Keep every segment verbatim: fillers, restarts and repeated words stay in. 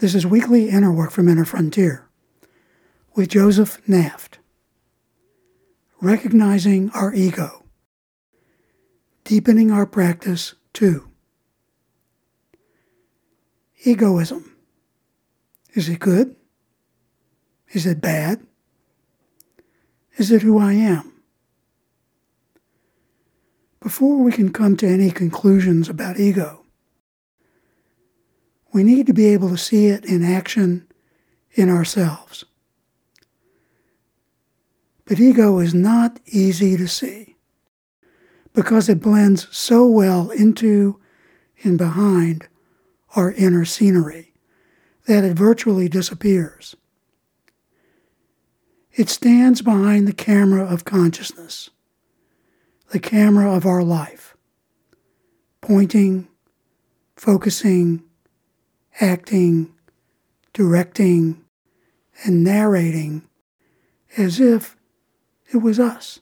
This is Weekly Inner Work from Inner Frontier with Joseph Naft. Recognizing our ego. Deepening our practice, too. Egoism. Is it good? Is it bad? Is it who I am? Before we can come to any conclusions about ego, we need to be able to see it in action in ourselves. But ego is not easy to see because it blends so well into and behind our inner scenery that it virtually disappears. It stands behind the camera of consciousness, the camera of our life, pointing, focusing, acting, directing, and narrating as if it was us.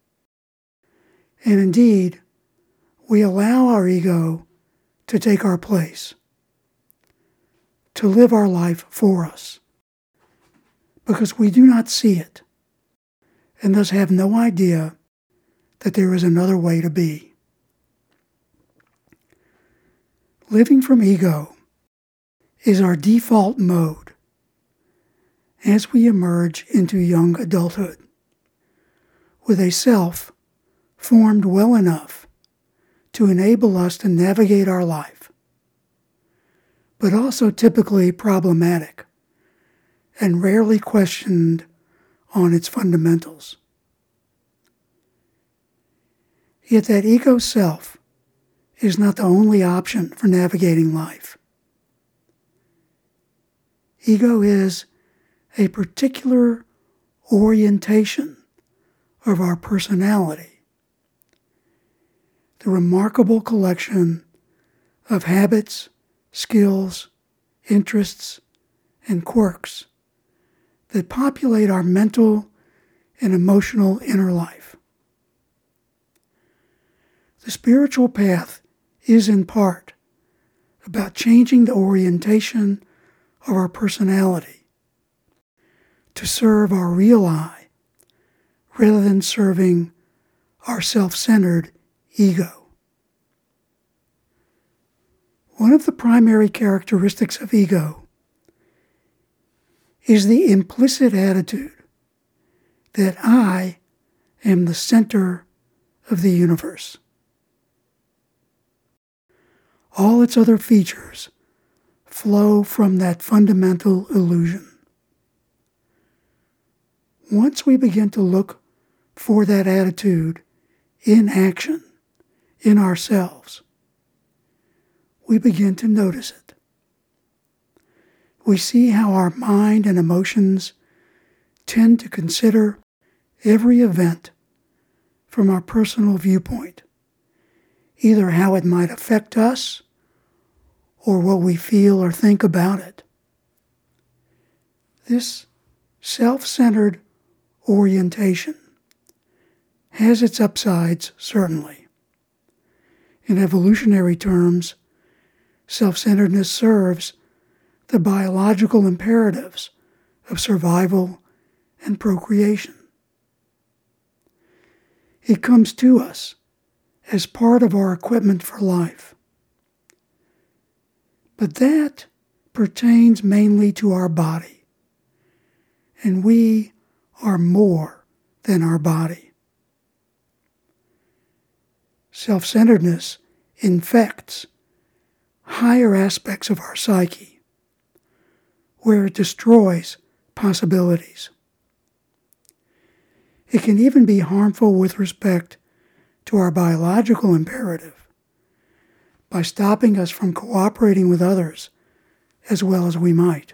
And indeed, we allow our ego to take our place, to live our life for us, because we do not see it, and thus have no idea that there is another way to be. Living from ego is our default mode as we emerge into young adulthood, with a self formed well enough to enable us to navigate our life, but also typically problematic and rarely questioned on its fundamentals. Yet that ego self is not the only option for navigating life. Ego is a particular orientation of our personality, the remarkable collection of habits, skills, interests, and quirks that populate our mental and emotional inner life. The spiritual path is in part about changing the orientation of our personality to serve our real I rather than serving our self-centered ego. One of the primary characteristics of ego is the implicit attitude that I am the center of the universe. All its other features flow from that fundamental illusion. Once we begin to look for that attitude in action, in ourselves, we begin to notice it. We see how our mind and emotions tend to consider every event from our personal viewpoint, either how it might affect us or what we feel or think about it. This self-centered orientation has its upsides, certainly. In evolutionary terms, self-centeredness serves the biological imperatives of survival and procreation. It comes to us as part of our equipment for life. But that pertains mainly to our body, and we are more than our body. Self-centeredness infects higher aspects of our psyche, where it destroys possibilities. It can even be harmful with respect to our biological imperative by stopping us from cooperating with others as well as we might.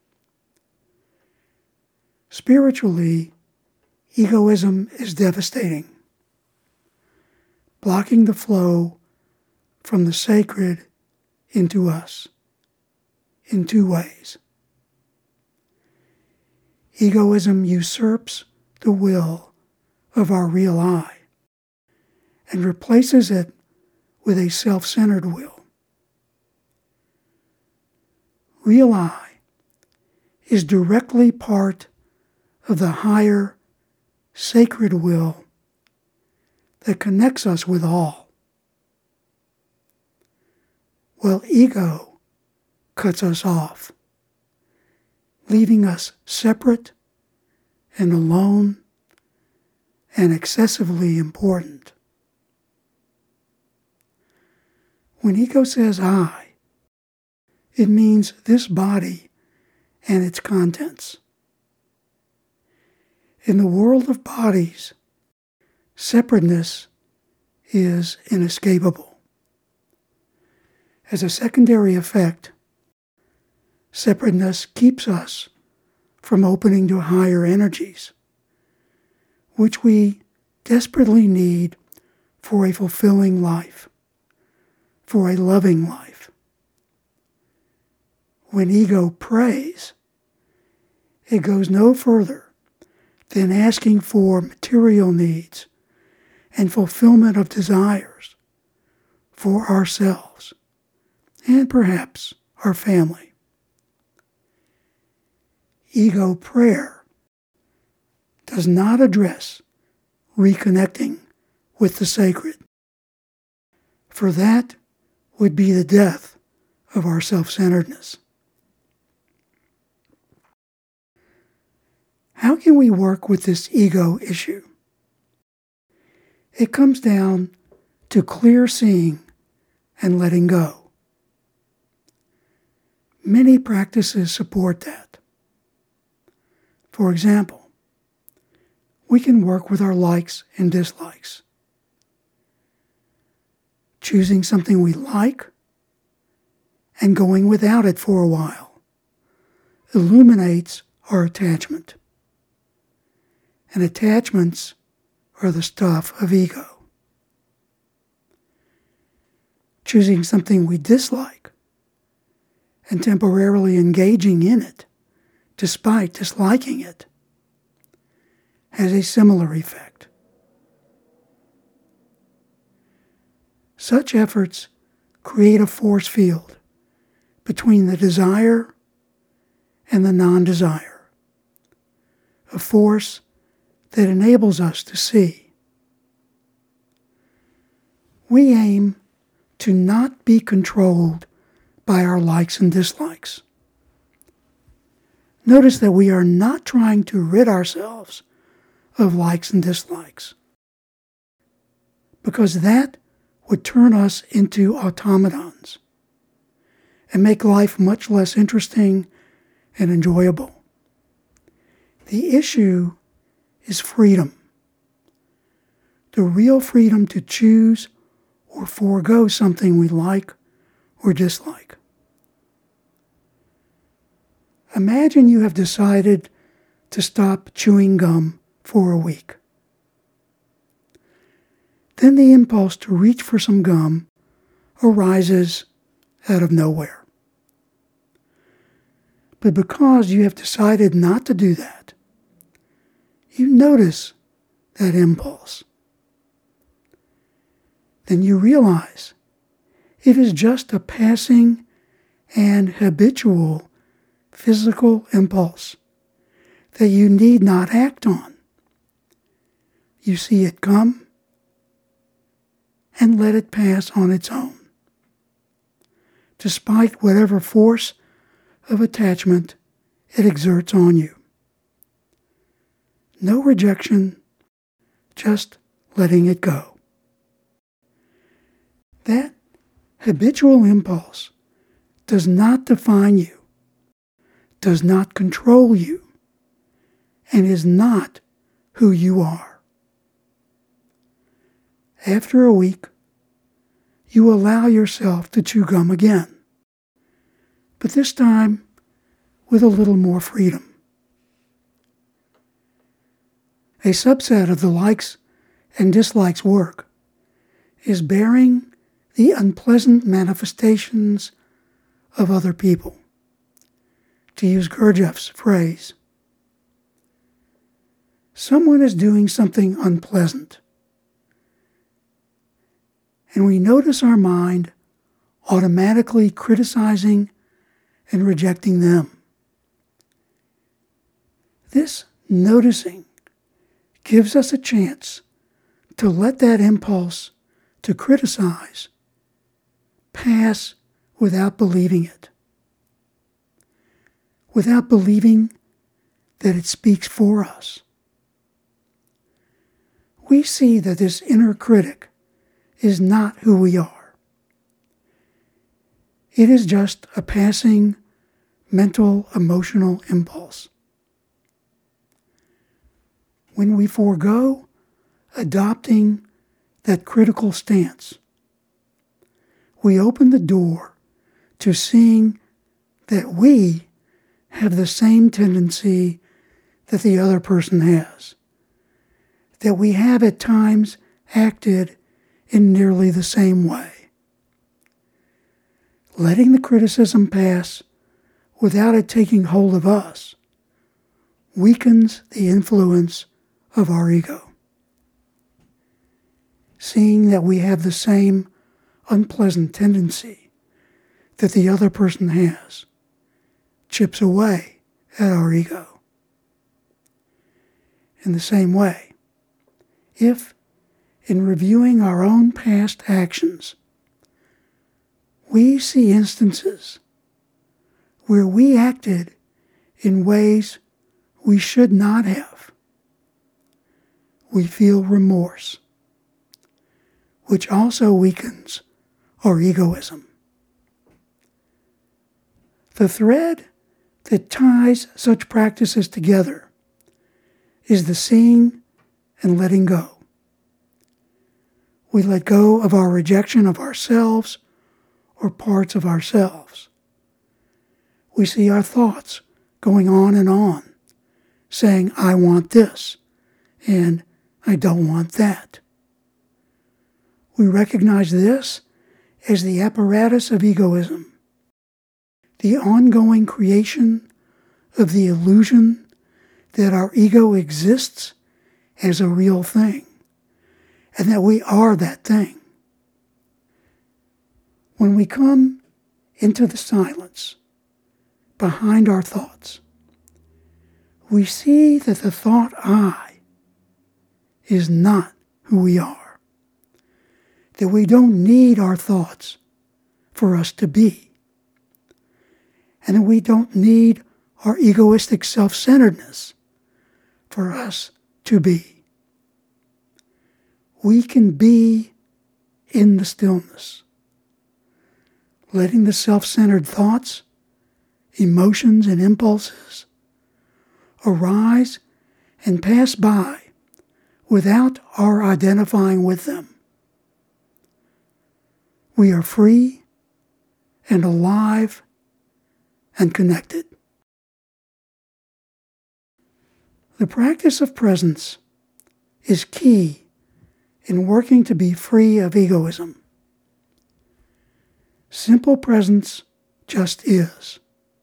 Spiritually, egoism is devastating, blocking the flow from the sacred into us in two ways. Egoism usurps the will of our real I and replaces it with a self-centered will. Real I is directly part of the higher sacred will that connects us with all. Well, ego cuts us off, leaving us separate and alone and excessively important. When ego says I, it means this body and its contents. In the world of bodies, separateness is inescapable. As a secondary effect, separateness keeps us from opening to higher energies, which we desperately need for a fulfilling life, for a loving life. When ego prays, it goes no further than asking for material needs and fulfillment of desires for ourselves and perhaps our family. Ego prayer does not address reconnecting with the sacred, for that would be the death of our self-centeredness. How can we work with this ego issue? It comes down to clear seeing and letting go. Many practices support that. For example, we can work with our likes and dislikes. Choosing something we like and going without it for a while illuminates our attachment. And attachments are the stuff of ego. Choosing something we dislike and temporarily engaging in it, despite disliking it, has a similar effect. Such efforts create a force field between the desire and the non-desire, a force that enables us to see. We aim to not be controlled by our likes and dislikes. Notice that we are not trying to rid ourselves of likes and dislikes, because that would turn us into automatons and make life much less interesting and enjoyable. The issue is freedom. The real freedom to choose or forego something we like or dislike. Imagine you have decided to stop chewing gum for a week. Then the impulse to reach for some gum arises out of nowhere. But because you have decided not to do that, you notice that impulse. Then you realize it is just a passing and habitual physical impulse that you need not act on. You see it come and let it pass on its own, despite whatever force of attachment it exerts on you. No rejection, just letting it go. That habitual impulse does not define you, does not control you, and is not who you are. After a week, you allow yourself to chew gum again, but this time with a little more freedom. A subset of the likes and dislikes work is bearing the unpleasant manifestations of other people, to use Gurdjieff's phrase. Someone is doing something unpleasant, and we notice our mind automatically criticizing and rejecting them. This noticing gives us a chance to let that impulse to criticize pass without believing it, without believing that it speaks for us. We see that this inner critic is not who we are. It is just a passing mental, emotional impulse. When we forego adopting that critical stance, we open the door to seeing that we have the same tendency that the other person has, that we have at times acted in nearly the same way. Letting the criticism pass without it taking hold of us weakens the influence of our ego. Seeing that we have the same unpleasant tendency that the other person has chips away at our ego. In the same way, if, in reviewing our own past actions, we see instances where we acted in ways we should not have, we feel remorse, which also weakens our egoism. The thread that ties such practices together is the seeing and letting go. We let go of our rejection of ourselves or parts of ourselves. We see our thoughts going on and on, saying, I want this, and I don't want that. We recognize this as the apparatus of egoism, the ongoing creation of the illusion that our ego exists as a real thing, and that we are that thing. When we come into the silence behind our thoughts, we see that the thought I is not who we are, that we don't need our thoughts for us to be, and that we don't need our egoistic self-centeredness for us to be. We can be in the stillness, letting the self-centered thoughts, emotions, and impulses arise and pass by without our identifying with them. We are free and alive and connected. The practice of presence is key in working to be free of egoism. Simple presence just is.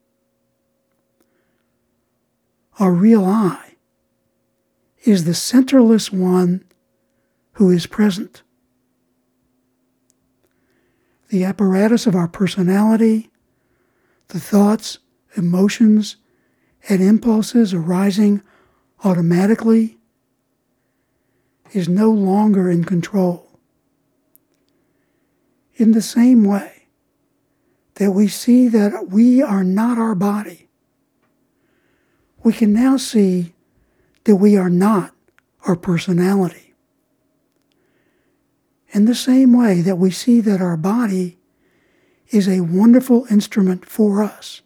Our real I is the centerless one who is present. The apparatus of our personality, the thoughts, emotions, and impulses arising automatically, is no longer in control. In the same way that we see that we are not our body, we can now see that we are not our personality. In the same way that we see that our body is a wonderful instrument for us,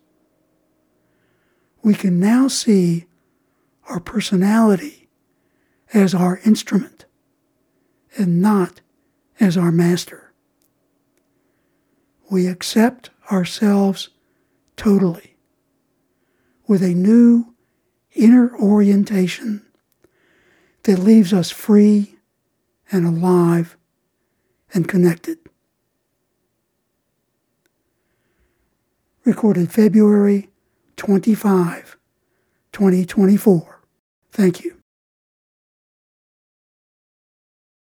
we can now see our personality as our instrument and not as our master. We accept ourselves totally with a new inner orientation that leaves us free and alive and connected. Recorded February twenty-fifth, twenty twenty-four. Thank you.